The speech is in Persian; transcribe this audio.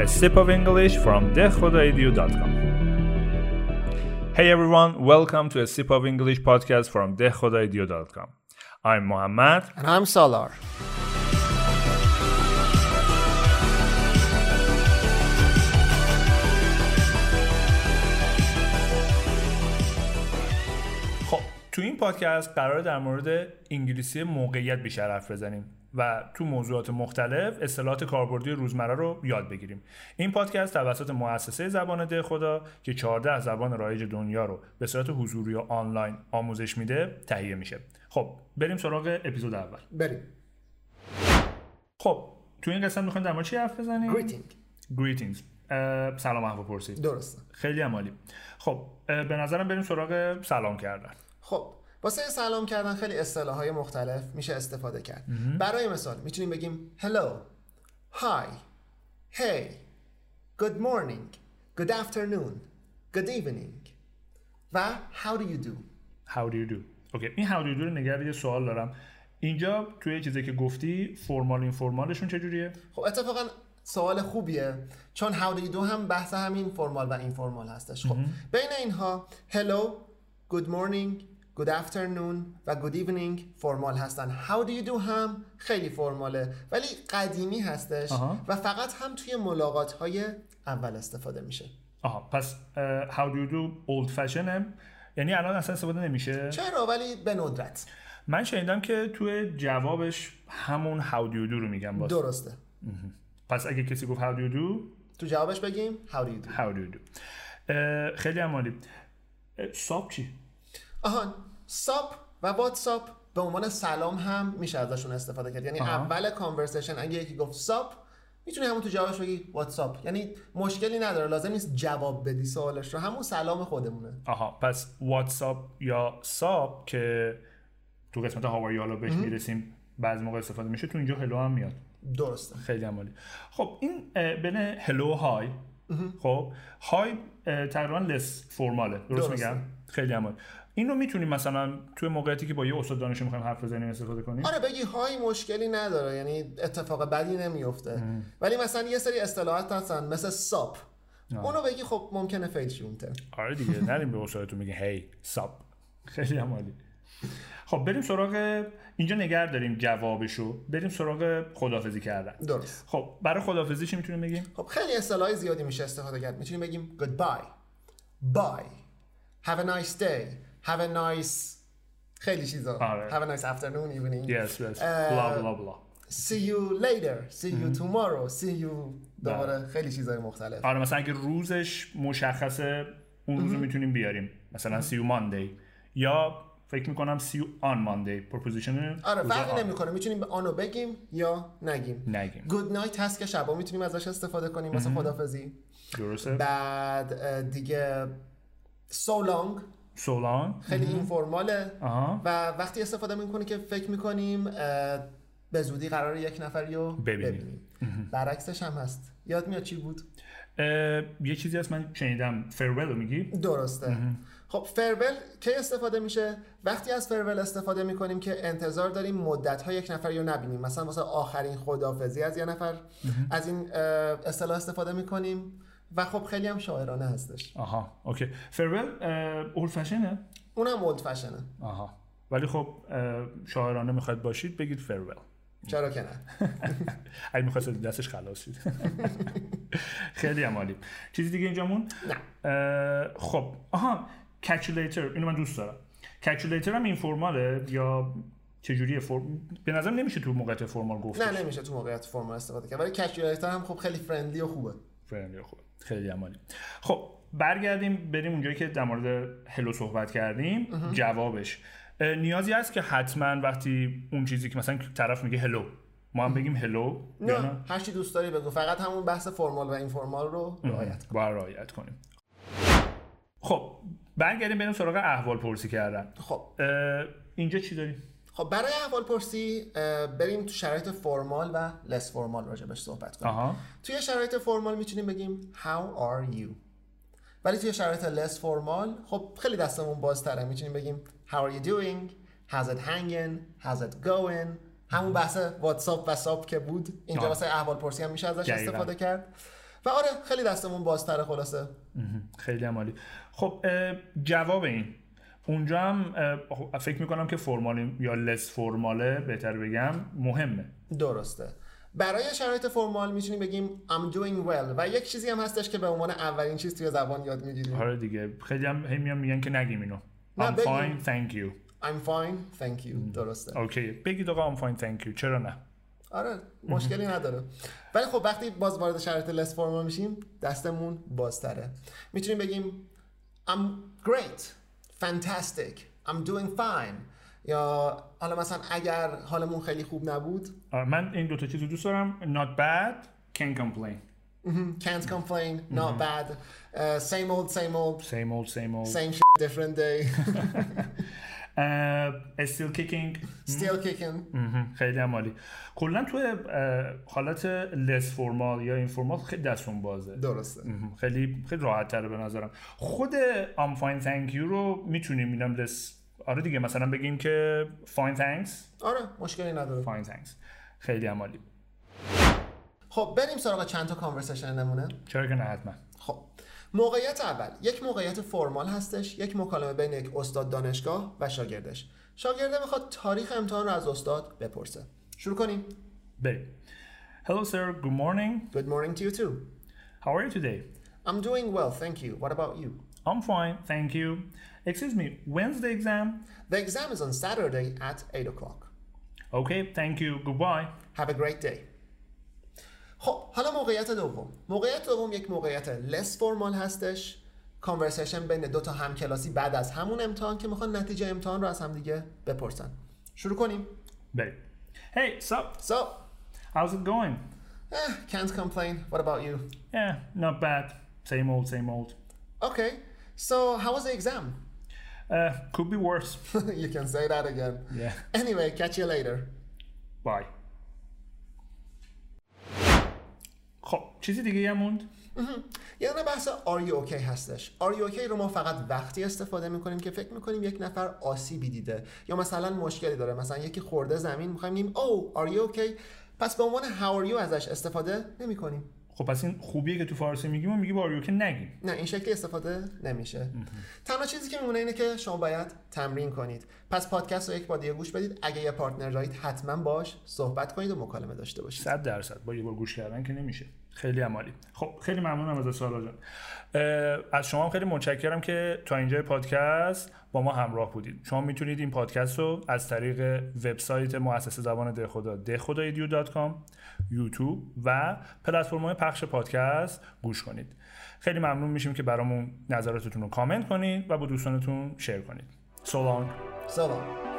a sip of English from dehkhodaidio.com. Hey everyone, welcome to a sip of English podcast from dehkhodaidio.com. I'm Mohammad. And I'm Salar. تو این پادکست قراره در مورد انگلیسی موقعیت بیشتر حرف بزنیم و تو موضوعات مختلف اصطلاحات کاربردی روزمره رو یاد بگیریم. این پادکست توسط مؤسسه زبان دهخدا که 14 زبان رایج دنیا رو به صورت حضوری و آنلاین آموزش میده تهیه میشه. خب بریم سراغ اپیزود اول. بریم. خب تو این قسمت میخوایم در مورد چی حرف بزنیم؟ Greetings. سلام احوالپرسی. درسته. خیلی عالی. خب به نظرم بریم سراغ سلام کردن. خب واسه سلام کردن خیلی اصطلاح‌های مختلف میشه استفاده کرد. برای مثال میتونیم بگیم hello, hi, hey, good morning, good afternoon, good evening و how do you do. How do you do. اوکی این how do you do رو نگرد یه سوال دارم. اینجا توی چیزی که گفتی فرمال اینفورمالشون چجوریه؟ خب اتفاقا سوال خوبیه چون how do you do هم بحث همین فرمال و اینفورمال هستش. خب بین اینها hello, good morning, good afternoon و good evening فرمال هستن. How do you do هم خیلی فرماله ولی قدیمی هستش و فقط هم توی ملاقات های اول استفاده میشه. پس how do you do old fashion یعنی الان اصلا استفاده نمیشه؟ چرا ولی به ندرت. من شنیدم که توی جوابش همون how do you do رو میگم باز. درسته. پس اگه کسی گفت how do you do تو جوابش بگیم how do you do. How do you do. خیلی عالی. ساب چی؟ ساب و واتساپ به عنوان سلام هم میشه ازشون استفاده کرد. یعنی اول کانورسیشن اگه یکی گفت ساب میتونی همون تو جوابش بگی واتساپ. یعنی مشکلی نداره، لازم نیست جواب بدی سوالش رو، همون سلام خودمونه. پس واتساپ یا ساب که تو قسمت هاواری حالا بهش میرسیم بعضی موقع استفاده میشه، تو اینجا هلو هم میاد. درسته. خیلی عالی. خب این بین هلو و های خب های تقریبا لس فرماله، درست میگم؟ خیلی عالی. این رو میتونیم مثلا توی موقعیتی که با یه استاد دانشجو میخوایم حرف بزنیم استفاده کنیم؟ آره بگی های مشکلی نداره، یعنی اتفاق بدی نمیفته. ولی مثلا یه سری اصطلاحات هستن مثل ساپ، اونو بگی خب ممکنه فیل شه اون ترم. آره دیگه نریم به استادتون میگه هی ساپ. خیلی عالی. خب بریم سراغ اینجا نگه داریم جوابشو، بریم سراغ خداحافظی کردن. درست. خب برای خداحافظی چی میتونیم بگیم؟ خب خیلی اصطلاحات زیادی میشه استفاده کرد. میتونیم بگیم goodbye, bye, have a nice day, have a nice خیلی چیزا. have a nice afternoon, evening. Yes. blah blah blah. See you later, see you tomorrow, see you دوباره خیلی چیزای مختلف. آره مثلا اگه روزش مشخصه اون روزو میتونیم بیاریم، مثلا see you Monday یا فکر میکنم see you on Monday preposition. آره فرقی نمیکنه، میتونیم آنو بگیم یا نگیم. good night هست که شبا میتونیم ازش استفاده کنیم مثلا خدافظی. درسته. بعد دیگه so long خیلی اینفورماله و وقتی استفاده میکنی که فکر میکنیم به زودی قراره یک نفری رو ببینیم. برعکسش هم هست. یاد میاد چی بود؟ یه چیزی هست من شنیدم farewell رو میگی؟ درسته. خب farewell کی استفاده میشه؟ وقتی از farewell استفاده میکنیم که انتظار داریم مدت‌ها یک نفری رو نبینیم، مثلا واسه آخرین خداحافظی از یه نفر از این اصطلاح استفاده میکنیم و خب خیلی هم شاعرانه هستش. اوکی. farewell اولد فشنه؟ اونم اولد فشنه. ولی خب شاعرانه میخواید باشید بگید farewell. چرا که نه؟ اگه میخواید دستش خلاص شید. خیلی عالی. چیزی دیگه اینجامون؟ نه. خب catch you later اینو من دوست دارم. catch you later هم اینفورماله یا چجوریه؟ به نظرم نمیشه تو موقعیت فرمال گفت. نه نمیشه تو موقعیت فرمال استفاده کرد، ولی catch you later هم خب خیلی فرندلی و خوبه. خیلی عالی. خب برگردیم بریم اونجایی که در مورد هلو صحبت کردیم. جوابش نیازی هست که حتما وقتی اون چیزی که مثلا طرف میگه هلو ما هم بگیم هلو؟ نه هر چی دوست داری بگو، فقط همون بحث فرمال و اینفورمال رو رعایت کنیم. خب برگردیم بریم سراغ احوال پرسی کردن. خب اینجا چی داریم؟ خب برای احوال پرسی بریم تو شرایط فرمال و لس فرمال راجبش صحبت کنیم. توی شرایط فرمال میتونیم بگیم how are you، ولی توی شرایط لس فرمال خب خیلی دستمون بازتره، میتونیم بگیم how are you doing, how's it hanging, how's it going. همون بحث واتساپ و ساب که بود اینجا واسه احوال پرسی هم میشه ازش استفاده کرد. و آره خیلی دستمون بازتره خلاصه. خیلی عالی. خب جواب این اونجا هم فکر میکنم که فرمال یا لس فرماله بهتر بگم مهمه. درسته. برای شرایط فرمال میتونیم بگیم I'm doing well و یک چیزی هم هستش که به عنوان اولین چیز توی زبان یاد میگیریم. آره دیگه خیلی هم میگن که نگیم اینو. I'm fine thank you. I'm fine thank you. درسته. اوکی بگید آقا I'm fine thank you. چرا نه؟ آره مشکلی نداره. ولی خب وقتی باز وارد شرایط لس فرمال میشیم دستمون بازتره. میتونیم بگیم I'm great, fantastic, I'm doing fine. یا حالا مثلا اگر حالمون خیلی خوب نبود من این دوتا چیز رو دوست دارم. Not bad, can't complain. Can't complain, not bad, same old same shit, different day. Still kicking. خیلی عالی. کلا تو حالت لس فرمال یا اینفورمال خیلی دستون بازه. درسته. خیلی راحت تره به نظرم. خود I'm fine thank you رو میتونیم میدم لس. آره دیگه مثلا بگیم که fine thanks. آره مشکلی نداره. fine thanks. خیلی عالی. خب بریم سراغ چند تا کانورسیشن نمونه. چرا که نه حتما. خب موقعیت اول یک موقعیت فرمال هستش، یک مکالمه بین یک استاد دانشگاه و شاگردش. شاگرده میخواد تاریخ امتحان رو از استاد بپرسه. شروع کنیم. بریم. Hello sir, good morning. Good morning to you too. How are you today? I'm doing well, thank you. What about you? I'm fine, thank you. Excuse me, when's the exam? The exam is on Saturday at 8 o'clock. Okay, thank you. Goodbye. Have a great day. خب حالا موقعیت دوم یک موقعیت less formal هستش. کانورسیشن بین دو تا همکلاسی بعد از همون امتحان که میخوان نتیجه امتحان رو از هم دیگه بپرسن. شروع کنیم. بریم. Hey, So, how's it going? Can't complain. What about you? Yeah, not bad. Same old. Okay. So, how was the exam? Could be worse. You can say that again. Yeah. Anyway, catch you later. Bye. خب چیزی دیگه هم موند؟ یه دونه بحث are you okay هستش. are you okay رو ما فقط وقتی استفاده میکنیم که فکر میکنیم یک نفر آسیبی دیده یا مثلا مشکلی داره، مثلا یکی خورده زمین میخوایم بگیم oh are you okay، پس به عنوان how are you ازش استفاده نمیکنیم. خب پس این خوبیه که تو فارسی میگیم و میگی are you okay نگیم. نه این شکلی استفاده نمیشه. تنها چیزی که میمونه اینه که شما باید تمرین کنید. پس پادکست رو یک بار دیگه گوش بدید. اگه یه پارتنر دارید حتما باش صحبت کنید و مکالمه داشته باشید. 100% با یه بار گوش کردن که نمیشه. خیلی عالی. خب خیلی ممنونم از سارا جان. از شما هم خیلی متشکرم که تا اینجای پادکست با ما همراه بودید. شما میتونید این پادکست رو از طریق وبسایت مؤسسه زبان دهخدا dehkhodaedu.com، یوتیوب و پلتفرم‌های پخش پادکست گوش کنید. خیلی ممنون میشیم که برامون نظراتتون رو کامنت کنید و با دوستانتون شیر کنید. So long.